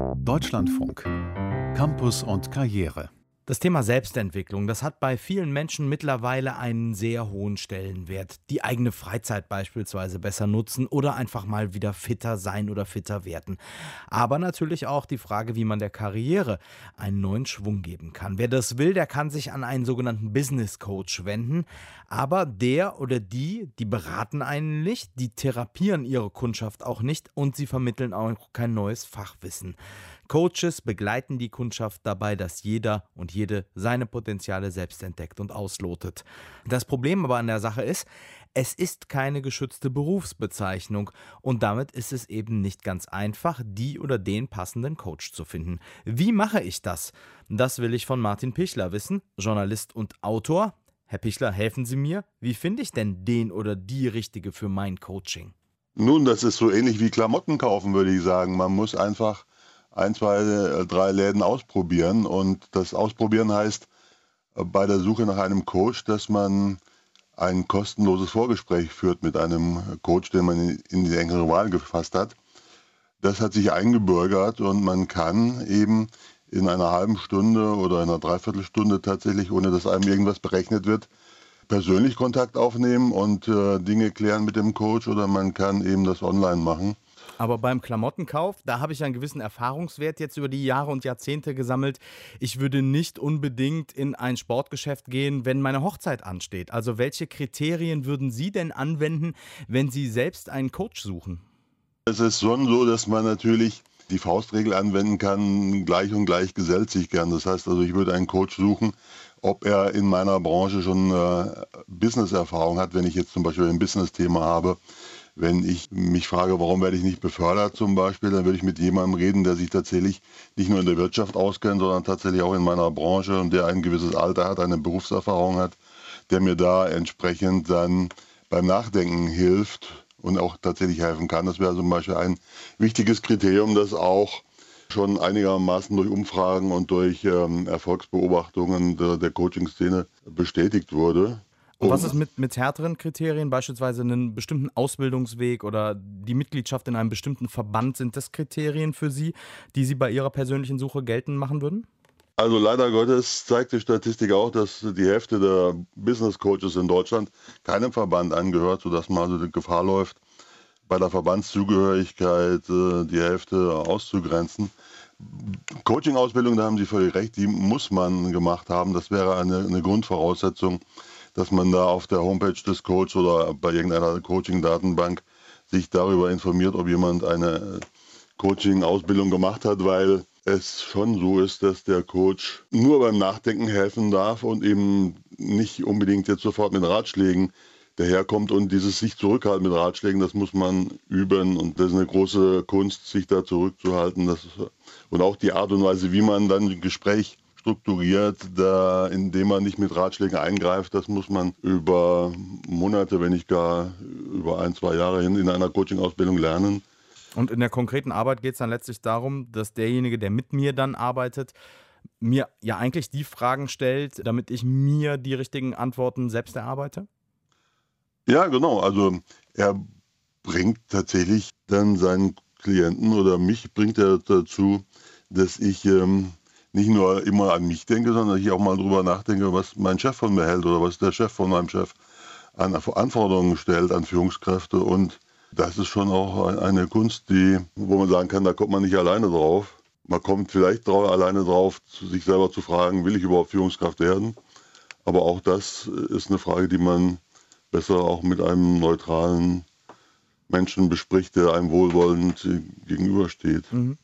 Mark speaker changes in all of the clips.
Speaker 1: Deutschlandfunk. Campus und Karriere.
Speaker 2: Das Thema Selbstentwicklung, das hat bei vielen Menschen mittlerweile einen sehr hohen Stellenwert. Die eigene Freizeit beispielsweise besser nutzen oder einfach mal wieder fitter sein oder fitter werden. Aber natürlich auch die Frage, wie man der Karriere einen neuen Schwung geben kann. Wer das will, der kann sich an einen sogenannten Business Coach wenden. Aber der oder die beraten einen nicht, die therapieren ihre Kundschaft auch nicht und sie vermitteln auch kein neues Fachwissen. Coaches begleiten die Kundschaft dabei, dass jeder und jede seine Potenziale selbst entdeckt und auslotet. Das Problem aber an der Sache ist, es ist keine geschützte Berufsbezeichnung und damit ist es eben nicht ganz einfach, die oder den passenden Coach zu finden. Wie mache ich das? Das will ich von Martin Pichler wissen, Journalist und Autor. Herr Pichler, helfen Sie mir. Wie finde ich denn den oder die Richtige für mein Coaching?
Speaker 3: Nun, das ist so ähnlich wie Klamotten kaufen, würde ich sagen. Man muss einfach 1, 2, 3 Läden ausprobieren. Und das Ausprobieren heißt bei der Suche nach einem Coach, dass man ein kostenloses Vorgespräch führt mit einem Coach, den man in die engere Wahl gefasst hat. Das hat sich eingebürgert und man kann eben in einer halben Stunde oder einer Dreiviertelstunde tatsächlich, ohne dass einem irgendwas berechnet wird, persönlich Kontakt aufnehmen und Dinge klären mit dem Coach, oder man kann eben das online machen.
Speaker 2: Aber beim Klamottenkauf, da habe ich einen gewissen Erfahrungswert jetzt über die Jahre und Jahrzehnte gesammelt. Ich würde nicht unbedingt in ein Sportgeschäft gehen, wenn meine Hochzeit ansteht. Also welche Kriterien würden Sie denn anwenden, wenn Sie selbst einen Coach suchen?
Speaker 3: Es ist schon so, dass man natürlich die Faustregel anwenden kann, gleich und gleich gesellt sich gern. Das heißt also, ich würde einen Coach suchen, ob er in meiner Branche schon Business-Erfahrung hat, wenn ich jetzt zum Beispiel ein Business-Thema habe. Wenn ich mich frage, warum werde ich nicht befördert zum Beispiel, dann würde ich mit jemandem reden, der sich tatsächlich nicht nur in der Wirtschaft auskennt, sondern tatsächlich auch in meiner Branche und der ein gewisses Alter hat, eine Berufserfahrung hat, der mir da entsprechend dann beim Nachdenken hilft und auch tatsächlich helfen kann. Das wäre zum Beispiel ein wichtiges Kriterium, das auch schon einigermaßen durch Umfragen und durch Erfolgsbeobachtungen der Coaching-Szene bestätigt wurde.
Speaker 2: Und was ist mit härteren Kriterien, beispielsweise einen bestimmten Ausbildungsweg oder die Mitgliedschaft in einem bestimmten Verband? Sind das Kriterien für Sie, die Sie bei Ihrer persönlichen Suche geltend machen würden?
Speaker 3: Also leider Gottes zeigt die Statistik auch, dass die Hälfte der Business Coaches in Deutschland keinem Verband angehört, sodass man also die Gefahr läuft, bei der Verbandszugehörigkeit die Hälfte auszugrenzen. Coaching-Ausbildung, da haben Sie völlig recht, die muss man gemacht haben. Das wäre eine Grundvoraussetzung, dass man da auf der Homepage des Coaches oder bei irgendeiner Coaching-Datenbank sich darüber informiert, ob jemand eine Coaching-Ausbildung gemacht hat, weil es schon so ist, dass der Coach nur beim Nachdenken helfen darf und eben nicht unbedingt jetzt sofort mit Ratschlägen daherkommt. Und dieses sich zurückhalten mit Ratschlägen, das muss man üben, und das ist eine große Kunst, sich da zurückzuhalten. Und auch die Art und Weise, wie man dann ein Gespräch strukturiert, indem man nicht mit Ratschlägen eingreift, das muss man über Monate, wenn nicht gar über 1, 2 Jahre hin in einer Coaching-Ausbildung lernen.
Speaker 2: Und in der konkreten Arbeit geht es dann letztlich darum, dass derjenige, der mit mir dann arbeitet, mir ja eigentlich die Fragen stellt, damit ich mir die richtigen Antworten selbst erarbeite?
Speaker 3: Ja, genau. Also er bringt tatsächlich dann seinen Klienten oder mich bringt er dazu, dass ich nicht nur immer an mich denke, sondern ich auch mal drüber nachdenke, was mein Chef von mir hält oder was der Chef von meinem Chef an Anforderungen stellt an Führungskräfte. Und das ist schon auch eine Kunst, wo man sagen kann, da kommt man nicht alleine drauf. Man kommt vielleicht alleine drauf, sich selber zu fragen, will ich überhaupt Führungskraft werden? Aber auch das ist eine Frage, die man besser auch mit einem neutralen Menschen bespricht, der einem wohlwollend gegenübersteht.
Speaker 2: Mhm.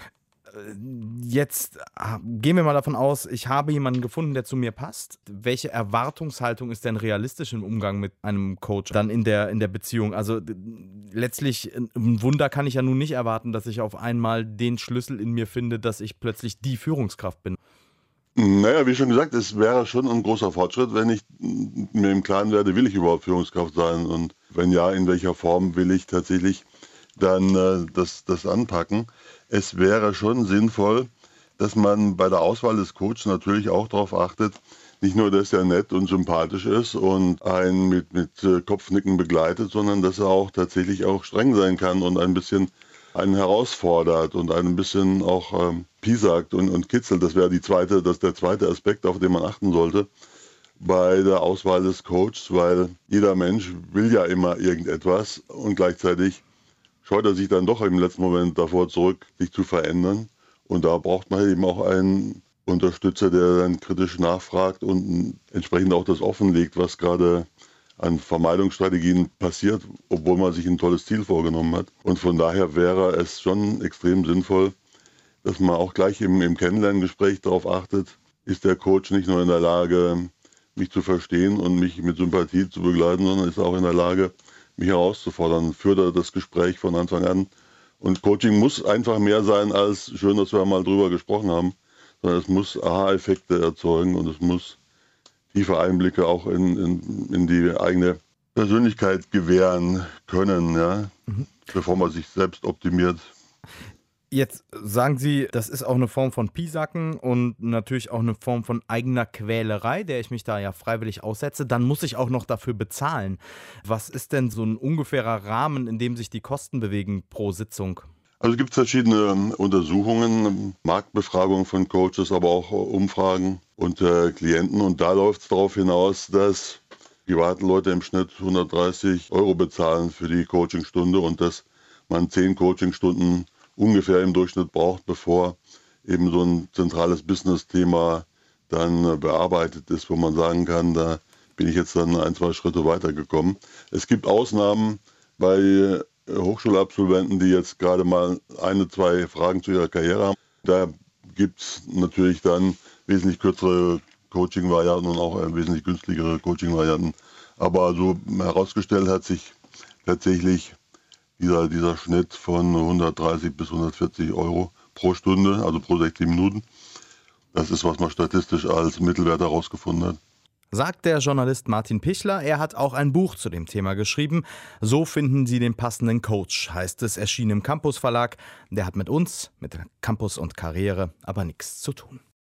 Speaker 2: Jetzt gehen wir mal davon aus, ich habe jemanden gefunden, der zu mir passt. Welche Erwartungshaltung ist denn realistisch im Umgang mit einem Coach dann in der Beziehung? Also letztlich ein Wunder kann ich ja nun nicht erwarten, dass ich auf einmal den Schlüssel in mir finde, dass ich plötzlich die Führungskraft bin.
Speaker 3: Naja, wie schon gesagt, es wäre schon ein großer Fortschritt, wenn ich mir im Klaren werde, will ich überhaupt Führungskraft sein, und wenn ja, in welcher Form will ich tatsächlich dann das anpacken. Es wäre schon sinnvoll, dass man bei der Auswahl des Coaches natürlich auch darauf achtet, nicht nur, dass er nett und sympathisch ist und einen mit Kopfnicken begleitet, sondern dass er auch tatsächlich auch streng sein kann und ein bisschen einen herausfordert und einen ein bisschen auch piesackt und kitzelt. Das ist der zweite Aspekt, auf den man achten sollte bei der Auswahl des Coaches, weil jeder Mensch will ja immer irgendetwas und gleichzeitig scheut er sich dann doch im letzten Moment davor zurück, sich zu verändern. Und da braucht man eben auch einen Unterstützer, der dann kritisch nachfragt und entsprechend auch das offenlegt, was gerade an Vermeidungsstrategien passiert, obwohl man sich ein tolles Ziel vorgenommen hat. Und von daher wäre es schon extrem sinnvoll, dass man auch gleich im Kennenlerngespräch darauf achtet, ist der Coach nicht nur in der Lage, mich zu verstehen und mich mit Sympathie zu begleiten, sondern ist auch in der Lage, mich herauszufordern. Führt er das Gespräch von Anfang an. Und Coaching muss einfach mehr sein als schön, dass wir mal drüber gesprochen haben, sondern es muss Aha-Effekte erzeugen und es muss tiefe Einblicke auch in die eigene Persönlichkeit gewähren können, ja, bevor man sich selbst optimiert.
Speaker 2: Jetzt sagen Sie, das ist auch eine Form von Piesacken und natürlich auch eine Form von eigener Quälerei, der ich mich da ja freiwillig aussetze. Dann muss ich auch noch dafür bezahlen. Was ist denn so ein ungefährer Rahmen, in dem sich die Kosten bewegen pro Sitzung?
Speaker 3: Also es gibt verschiedene Untersuchungen, Marktbefragungen von Coaches, aber auch Umfragen unter Klienten. Und da läuft es darauf hinaus, dass private Leute im Schnitt 130 € bezahlen für die Coachingstunde und dass man 10 Coachingstunden ungefähr im Durchschnitt braucht, bevor eben so ein zentrales Business-Thema dann bearbeitet ist, wo man sagen kann, da bin ich jetzt dann 1-2 Schritte weitergekommen. Es gibt Ausnahmen bei Hochschulabsolventen, die jetzt gerade mal 1-2 Fragen zu ihrer Karriere haben. Da gibt es natürlich dann wesentlich kürzere Coaching-Varianten und auch wesentlich günstigere Coaching-Varianten. Aber so herausgestellt hat sich tatsächlich dieser Schnitt von 130 bis 140 € pro Stunde, also pro 60 Minuten. Das ist, was man statistisch als Mittelwert herausgefunden hat.
Speaker 2: Sagt der Journalist Martin Pichler. Er hat auch ein Buch zu dem Thema geschrieben. So finden Sie den passenden Coach, heißt es, erschienen im Campus Verlag. Der hat mit uns, mit Campus und Karriere, aber nichts zu tun.